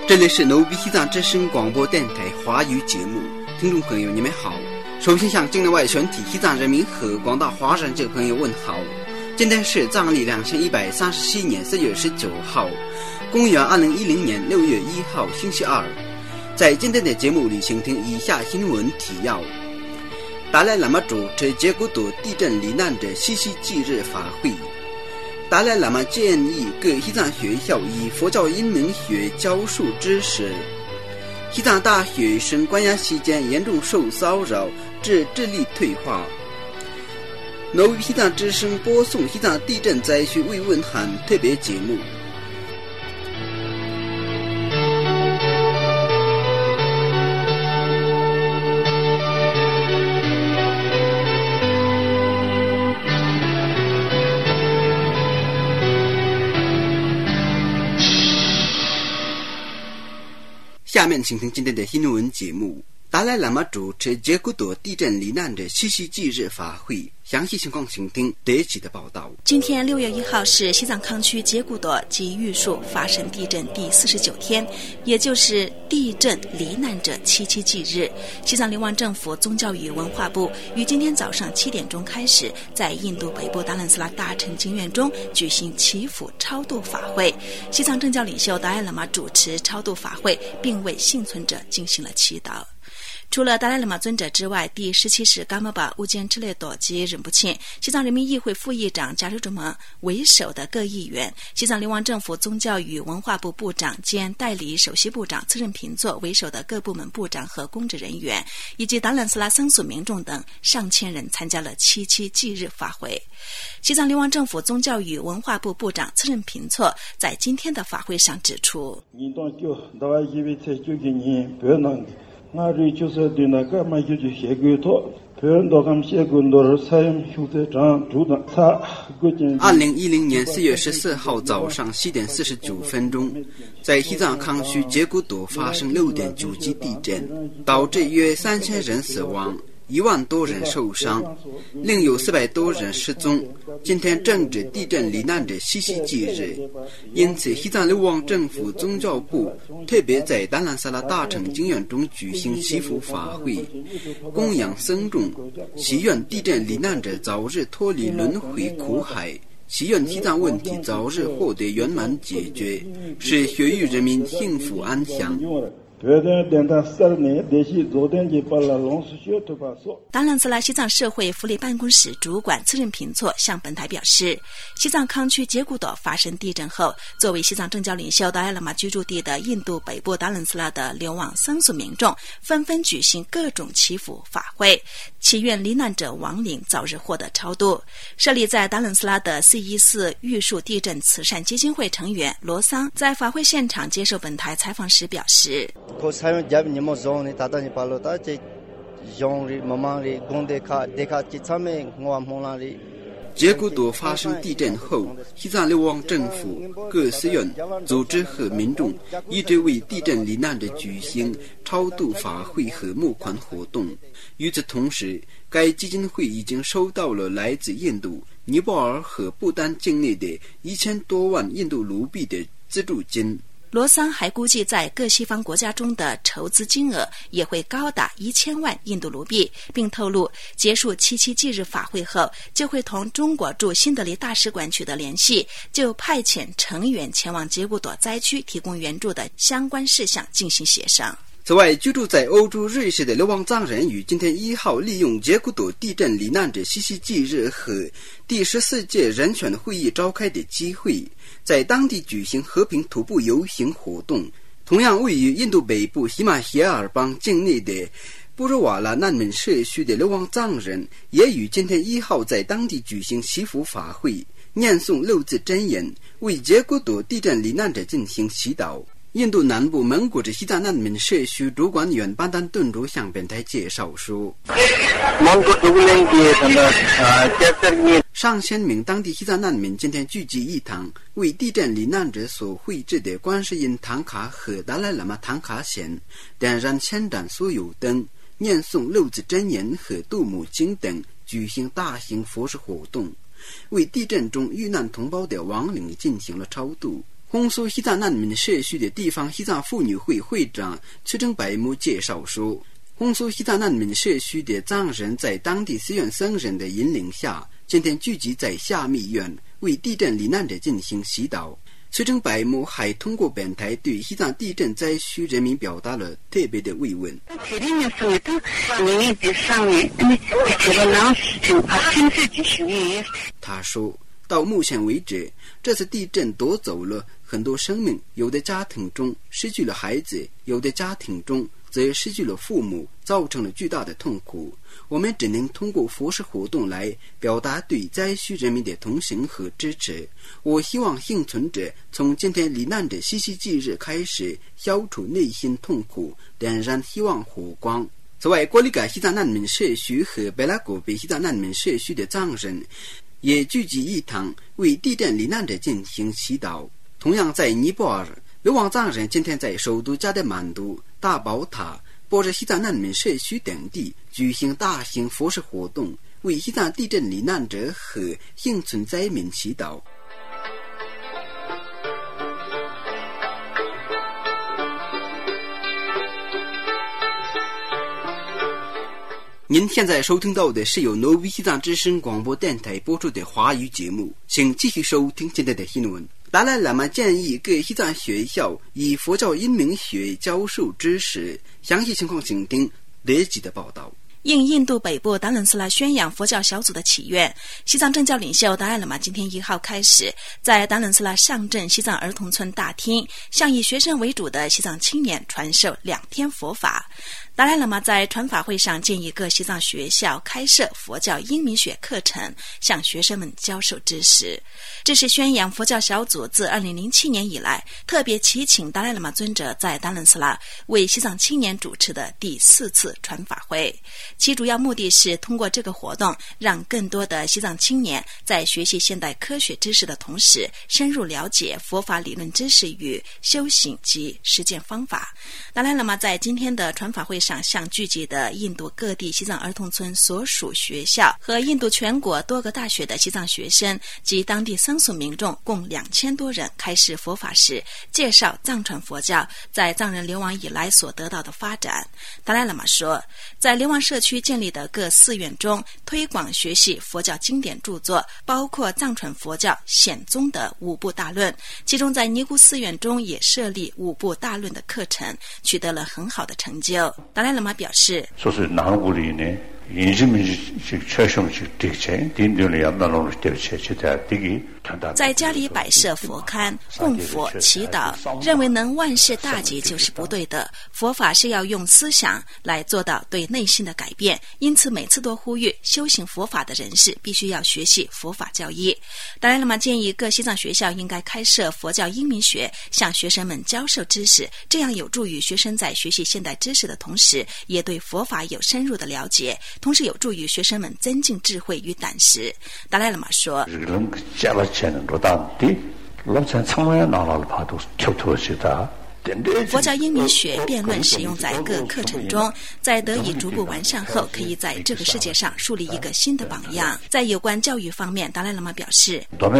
这里是努比西藏之声广播电台华语节目，听众朋友你们好。首先向境内外全体西藏人民和广大华人这朋友问好。今天是藏历2137年4月19号，公元2010年6月1号星期二。在今天的节目里，请听以下新闻提要：达赖喇嘛主持杰古朵地震罹难者七夕祭日法会。达赖喇嘛建议各西藏学校以佛教因明学教授知识。西藏大学生关押期间严重受骚扰，致智力退化。努比西藏之声播送西藏地震灾区慰问函特别节目。下面请听今天的新闻节目。达赖喇嘛主持杰古朵地震罹难者七夕祭日法会，详细情况请听德吉的报道。 今天6月1号是西藏康区杰古朵及玉树发生地震第49天，也就是地震罹难者七夕祭日。西藏流亡政府宗教与文化部于今天早上7点钟开始，在印度北部达兰斯拉大乘经院中举行祈福超度法会。西藏政教领袖达赖喇嘛主持超度法会，并为幸存者进行了祈祷。除了达赖喇嘛尊者之外，第17世噶玛巴乌坚之列朵及仁波切、西藏人民议会副议长贾日卓蒙为首的各议员，西藏流亡政府宗教与文化部部长兼代理首席部长次任平措为首的各部门部长和公职人员，以及达兰斯拉僧俗民众等上千人参加了七夕祭日法会。西藏流亡政府宗教与文化部部长次任平措在今天的法会上指出， 2010年4月14号早上7点49分钟，在西藏康区杰古朵发生6.9级地震，导致约3000人死亡，1万多人受伤，另有400多人失踪。今天正值地震罹难者七夕祭日，因此西藏流亡政府宗教部特别在达兰萨拉大乘经院中举行祈福法会，供养僧众，祈愿地震罹难者早日脱离轮回苦海，祈愿西藏问题早日获得圆满解决，使血域人民幸福安详。 达兰斯拉西藏社会福利办公室主管次任平措向本台表示，西藏康区杰古朵发生地震后，作为西藏政教领袖达赖喇嘛居住地的印度北部达兰斯拉的流亡僧俗民众纷纷举行各种祈福法会，祈愿罹难者亡灵早日获得超度。设立在达兰斯拉的414玉树地震慈善基金会成员罗桑在法会现场接受本台采访时表示， 杰古朵发生地震后，西藏流亡政府、各寺院、组织和民众一直为地震罹难者举行超度法会和募款活动。与此同时，该基金会已经收到了来自印度、尼泊尔和不丹境内的1000多万印度卢比的资助金。 罗桑还估计在各西方国家中的筹资金额也会高达1000万印度卢比，并透露结束七夕祭日法会后，就会同中国驻新德里大使馆取得联系，就派遣成员前往杰古朵灾区提供援助的相关事项进行协商。 此外，居住在欧洲瑞士的流亡藏人于今天1号利用杰古朵地震罹难者七夕祭日和第14届人权会议召开的机会，在当地举行和平徒步游行活动。同样位于印度北部喜马偕尔邦境内的布鲁瓦拉难民社区的流亡藏人也于今天1号在当地举行祈福法会，念诵6字真言，为杰古朵地震罹难者进行祈祷。印度南部蒙古的西藏难民社区主管员班丹顿如向本台介绍说，上千名当地西藏难民今天聚集一堂，为地震罹难者所绘制的观世音唐卡和达赖喇嘛唐卡前点燃千盏酥油灯，念诵6字真言和杜姆经等，举行大型佛事活动，为地震中遇难同胞的亡灵进行了超度。 红苏西藏难民社区的地方西藏妇女会会长崔正白木介绍说，红苏西藏难民社区的藏人在当地寺院僧人的引领下，今天聚集在下密院为地震罹难者进行祈祷。崔正白木还通过本台对西藏地震灾区人民表达了特别的慰问。他说，到目前为止，这次地震夺走了很多生命，有的家庭中失去了孩子，有的家庭中则失去了父母，造成了巨大的痛苦。我们只能通过佛事活动来表达对灾区人民的同情和支持。我希望幸存者从今天罹难者七夕忌日开始，消除内心痛苦，点燃希望火光。此外，郭里改西藏难民社区和贝拉果北西藏难民社区的藏人也聚集一堂，为地震罹难者进行祈祷。同样在尼泊尔，流亡藏人今天在首都加德满都、大宝塔、波热西藏难民社区等地举行大型佛事活动，为西藏地震罹难者和幸存灾民祈祷。您现在收听到的是由 Novi 西藏之声广播电台播出的华语节目，请继续收听现在的新闻。达赖喇嘛建议各西藏学校以佛教因明学教授知识，详细情况请听德吉的报道。 应印度北部达伦斯拉宣扬佛教小组的祈愿，西藏政教领袖达赖喇嘛今天1号开始在达伦斯拉上镇西藏儿童村大厅，向以学生为主的西藏青年传授2天佛法。达赖喇嘛在传法会上建议各西藏学校开设佛教因明学课程，向学生们教授知识。这是宣扬佛教小组自2007年以来特别祈请达赖喇嘛尊者在达伦斯拉为西藏青年主持的第4次传法会。其主要目的是通过这个活动，让更多的西藏青年在学习现代科学知识的同时，深入了解佛法理论知识与修行及实践方法。达赖喇嘛在今天的传法会上向聚集的印度各地西藏儿童村所属学校和印度全国多个大学的西藏学生及当地僧俗民众共2000多人开示佛法时，介绍藏传佛教在藏人流亡以来所得到的发展。达赖喇嘛说，在流亡社区建立的各寺院中，推广学习佛教经典著作，包括藏传佛教显宗的5部大论，其中在尼姑寺院中也设立5部大论的课程，取得了很好的成就。达赖喇嘛表示，在家里摆设佛龛供佛祈祷，认为能万事大吉就是不对的。佛法是要用思想来做到对内心的改变，因此每次都呼吁修行佛法的人士必须要学习佛法教义。达赖喇嘛建议各西藏学校应该开设佛教因明学，向学生们教授知识，这样有助于学生在学习现代知识的同时，也对佛法有深入的了解，同时有助于学生们增进智慧与胆识。达赖喇嘛说，佛教因明学辩论使用在各课程中，在得以逐步完善后，可以在这个世界上树立一个新的榜样。在有关教育方面，达赖喇嘛表示，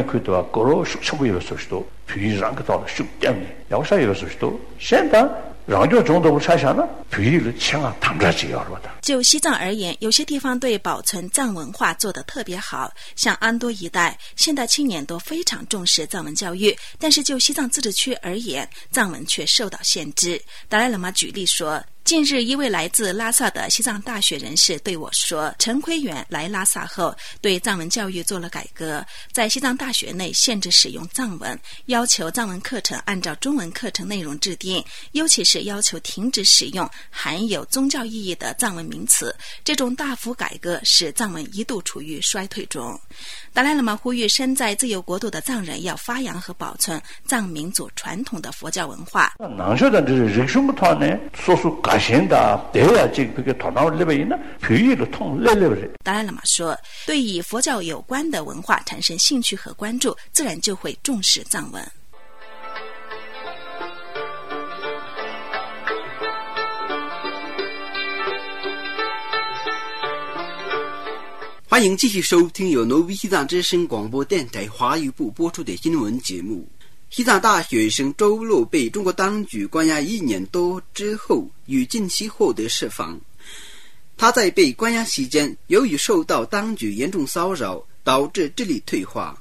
就西藏而言，有些地方对保存藏文化做得特别好，像安多一带，现代青年都非常重视藏文教育，但是就西藏自治区而言，藏文却受到限制。达赖喇嘛举例说，近日一位来自拉萨的西藏大学人士对我说，陈奎元来拉萨后对藏文教育做了改革，在西藏大学内限制使用藏文，要求藏文课程按照中文课程内容制定，尤其是要求停止使用含有宗教意义的藏文名词。这种大幅改革使藏文一度处于衰退中。达赖喇嘛呼吁身在自由国度的藏人要发扬和保存藏民族传统的佛教文化。达赖喇嘛说，对以佛教有关的文化产生兴趣和关注，自然就会重视藏文。 欢迎继续收听由 Novi 西藏之声广播电台华语部播出的新闻节目。 西藏大学生周洛被中国当局关押1年多之后，于近期获得释放。他在被关押期间，由于受到当局严重骚扰，导致智力退化。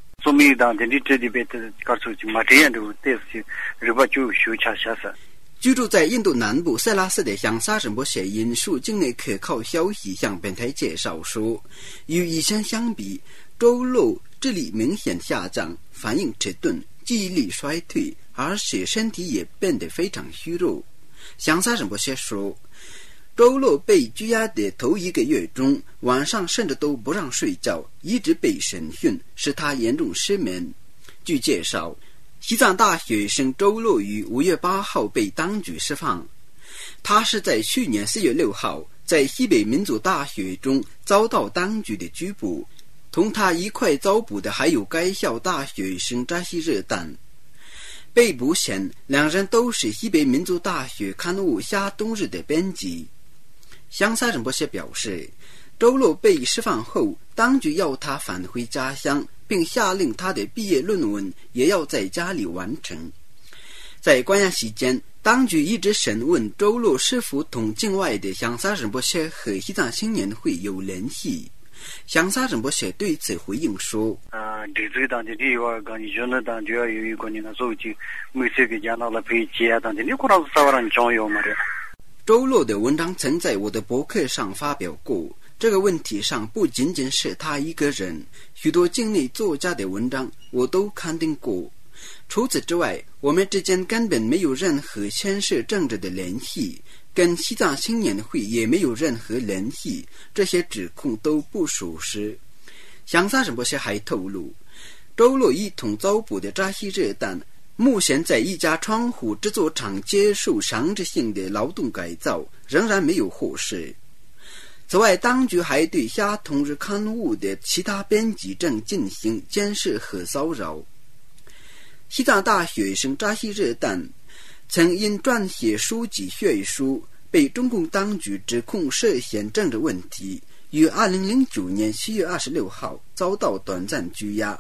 居住在印度南部塞拉斯的香沙仁波切引述境内可靠消息向本台介绍说，与以前相比，周洛智力明显下降，反应迟钝，记忆力衰退，而且身体也变得非常虚弱。香沙仁波切说，周洛被拘押的头1个月中，晚上甚至都不让睡觉，一直被审讯，使他严重失眠。据介绍，西藏大学生周洛于5月8号被当局释放。他是在去年4月6号在西北民族大学中遭到当局的拘捕，同他一块遭捕的还有该校大学生扎西热旦。被捕前，两人都是西北民族大学刊物《夏冬日》的编辑。香沙仁波切表示，周洛被释放后，当局要他返回家乡，并下令他的毕业论文也要在家里完成。在关押期间，当局一直审问周洛是否同境外的香沙仁波切和西藏青年会有联系。香沙仁波切对此回应说，周洛的文章曾在我的博客上发表过，这个问题上不仅仅是他一个人，许多境内作家的文章我都刊登过。除此之外，我们之间根本没有任何牵涉政治的联系，跟西藏青年会也没有任何联系，这些指控都不属实。香沙仁波切还透露，周洛一同遭捕的扎西热旦目前在一家窗户制作厂接受强制性的劳动改造，仍然没有获释。此外，当局还对《夏冬日》刊物的其他编辑正进行监视和骚扰。西藏大学生扎西热旦曾因撰写书籍血书被中共当局指控涉嫌政治问题，于2009年7月26号遭到短暂拘押。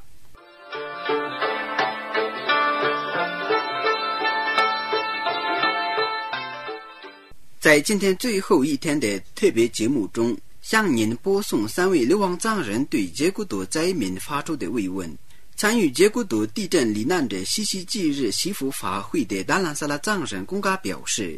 在今天最后一天的特别节目中，向您播送3位流亡藏人对杰古朵灾民发出的慰问。参与杰古朵地震罹难者西西忌日祈福法会的达兰萨拉藏人公嘎表示，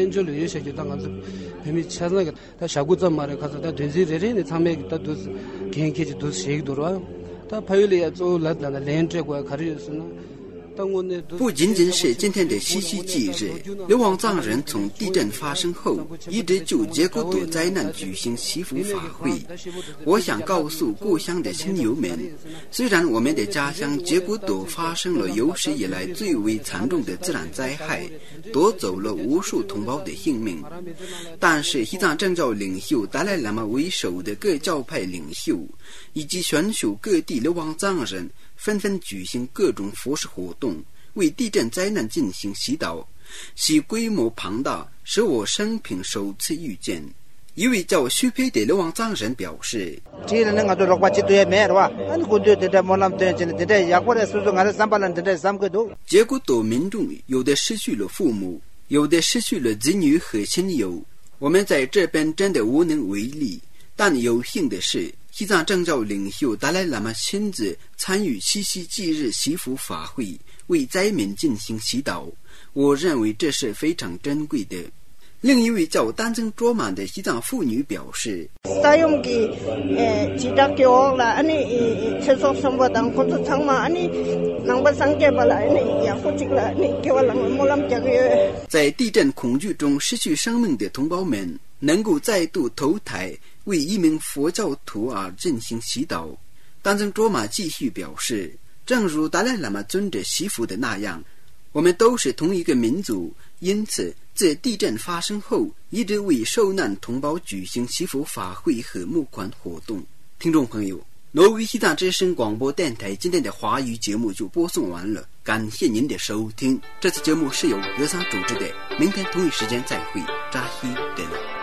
不仅仅是今天的七夕忌日，流亡藏人从地震发生后一直就杰古朵灾难举行祈福法会。我想告诉故乡的亲友们，虽然我们的家乡杰古朵发生了有史以来最为惨重的自然灾害，夺走了无数同胞的性命，但是西藏政教领袖达赖喇嘛为首的各教派领袖以及全球各地流亡藏人纷纷举行各种佛事活动，为地震灾难进行祈祷，其规模庞大，使我生平首次遇见。一位叫徐培的流亡藏人表示，杰古朵民众有的失去了父母，有的失去了子女和亲友，我们在这边真的无能为力。但有幸的是，西藏政教领袖达赖喇嘛亲自参与七夕忌日祈福法会，为灾民进行祈祷，我认为这是非常珍贵的。另一位叫丹增卓玛的西藏妇女表示，在地震恐惧中失去生命的同胞们能够再度投胎，为一名佛教徒而进行祈祷。丹增卓玛继续表示，正如达赖喇嘛尊者祈福的那样，我们都是同一个民族，因此自地震发生后一直为受难同胞举行祈福法会和募款活动。听众朋友，挪威西藏之声广播电台今天的华语节目就播送完了，感谢您的收听。这次节目是由格桑主持的，明天同一时间再会，扎西德勒。